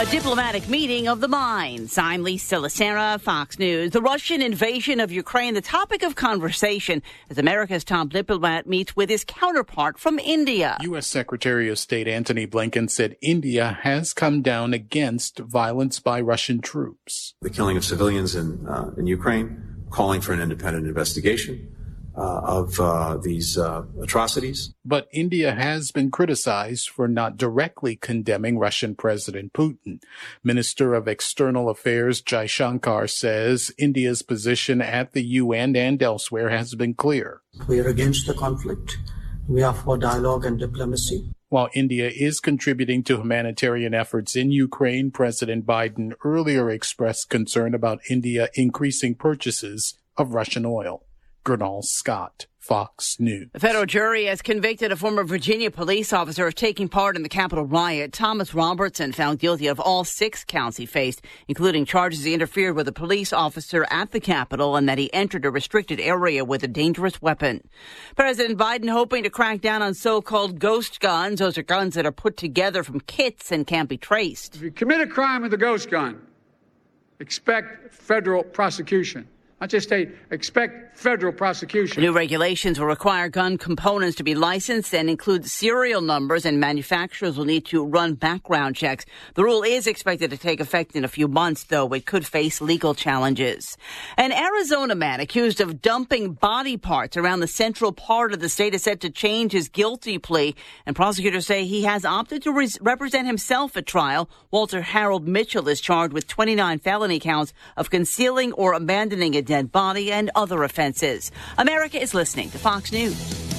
diplomatic meeting of the minds. I'm Lisa Lacera, Fox News. The Russian invasion of Ukraine, the topic of conversation as America's top diplomat meets with his counterpart from India. U.S. Secretary of State Antony Blinken said India has come down against violence by Russian troops. The killing of civilians in Ukraine, calling for an independent investigation of these atrocities. But India has been criticized for not directly condemning Russian President Putin. Minister of External Affairs Jai Shankar says India's position at the UN and elsewhere has been clear. We are against the conflict. We are for dialogue and diplomacy. While India is contributing to humanitarian efforts in Ukraine, President Biden earlier expressed concern about India increasing purchases of Russian oil. Gernal Scott, Fox News. The federal jury has convicted a former Virginia police officer of taking part in the Capitol riot. Thomas Robertson found guilty of all 6 counts he faced, including charges he interfered with a police officer at the Capitol and that he entered a restricted area with a dangerous weapon. President Biden hoping to crack down on so-called ghost guns. Those are guns that are put together from kits and can't be traced. If you commit a crime with a ghost gun, expect federal prosecution. Not just state, expect federal prosecution. The new regulations will require gun components to be licensed and include serial numbers, and manufacturers will need to run background checks. The rule is expected to take effect in a few months, though it could face legal challenges. An Arizona man accused of dumping body parts around the central part of the state is set to change his guilty plea, and prosecutors say he has opted to represent himself at trial. Walter Harold Mitchell is charged with 29 felony counts of concealing or abandoning a dead body and other offenses. America is listening to Fox News.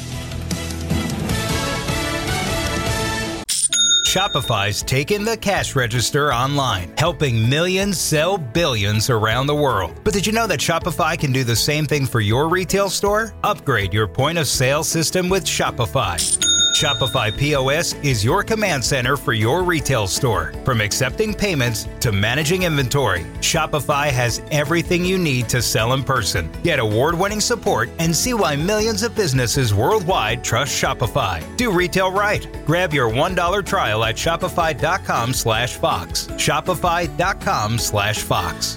Shopify's taken the cash register online, helping millions sell billions around the world. But did you know that Shopify can do the same thing for your retail store? Upgrade your point of sale system with Shopify. Shopify POS is your command center for your retail store. From accepting payments to managing inventory, Shopify has everything you need to sell in person. Get award-winning support and see why millions of businesses worldwide trust Shopify. Do retail right. Grab your $1 trial at shopify.com/Fox. Shopify.com/Fox.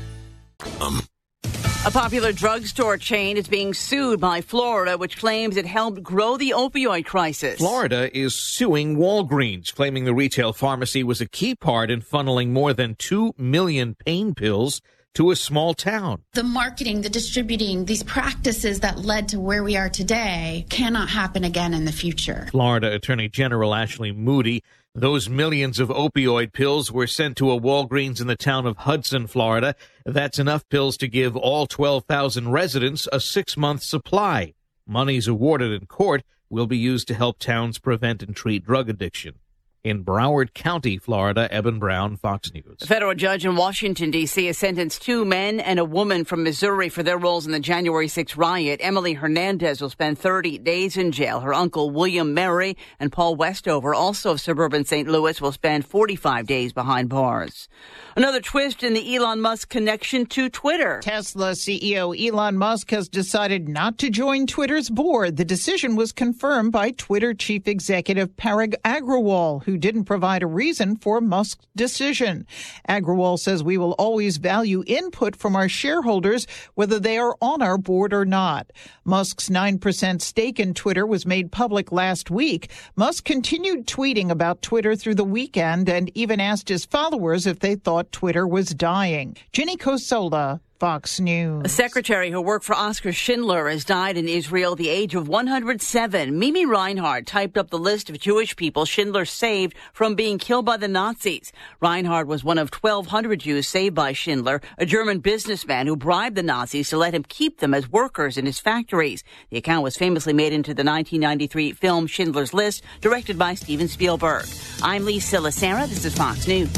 A popular drugstore chain is being sued by Florida, which claims it helped grow the opioid crisis. Florida is suing Walgreens, claiming the retail pharmacy was a key part in funneling more than 2 million pain pills to a small town. The marketing, the distributing, these practices that led to where we are today cannot happen again in the future. Florida Attorney General Ashley Moody. Those millions of opioid pills were sent to a Walgreens in the town of Hudson, Florida. That's enough pills to give all 12,000 residents a 6-month supply. Monies awarded in court will be used to help towns prevent and treat drug addiction. In Broward County, Florida, Eben Brown, Fox News. A federal judge in Washington, D.C. has sentenced 2 men and a woman from Missouri for their roles in the January 6th riot. Emily Hernandez will spend 30 days in jail. Her uncle, William Mary, and Paul Westover, also of suburban St. Louis, will spend 45 days behind bars. Another twist in the Elon Musk connection to Twitter. Tesla CEO Elon Musk has decided not to join Twitter's board. The decision was confirmed by Twitter chief executive Parag Agrawal, who didn't provide a reason for Musk's decision. Agrawal says we will always value input from our shareholders, whether they are on our board or not. Musk's 9% stake in Twitter was made public last week. Musk continued tweeting about Twitter through the weekend and even asked his followers if they thought Twitter was dying. Ginny Kosola, Fox News. A secretary who worked for Oskar Schindler has died in Israel at the age of 107. Mimi Reinhardt typed up the list of Jewish people Schindler saved from being killed by the Nazis. Reinhardt was one of 1,200 Jews saved by Schindler, a German businessman who bribed the Nazis to let him keep them as workers in his factories. The account was famously made into the 1993 film Schindler's List, directed by Steven Spielberg. I'm Lisa Lacera. This is Fox News.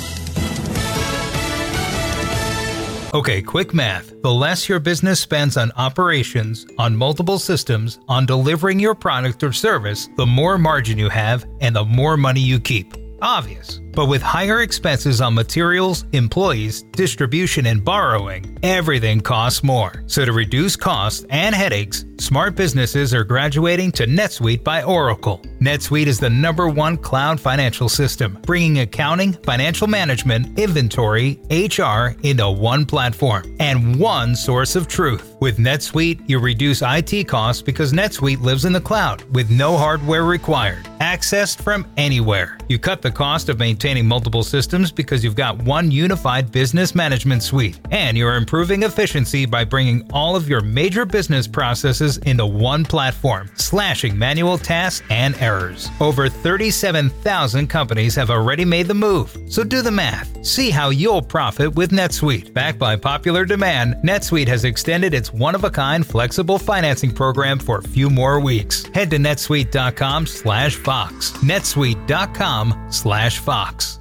Okay, quick math. The less your business spends on operations, on multiple systems, on delivering your product or service, the more margin you have and the more money you keep. Obvious. But with higher expenses on materials, employees, distribution, and borrowing, everything costs more. So to reduce costs and headaches, smart businesses are graduating to NetSuite by Oracle. NetSuite is the #1 cloud financial system, bringing accounting, financial management, inventory, HR into one platform and one source of truth. With NetSuite, you reduce IT costs because NetSuite lives in the cloud with no hardware required. Accessed from anywhere. You cut the cost of maintaining multiple systems because you've got one unified business management suite. And you're improving efficiency by bringing all of your major business processes into one platform, slashing manual tasks and errors. Over 37,000 companies have already made the move. So do the math. See how you'll profit with NetSuite. Backed by popular demand, NetSuite has extended its one-of-a-kind flexible financing program for a few more weeks. Head to netsuite.com/Fox. netsuite.com/Fox.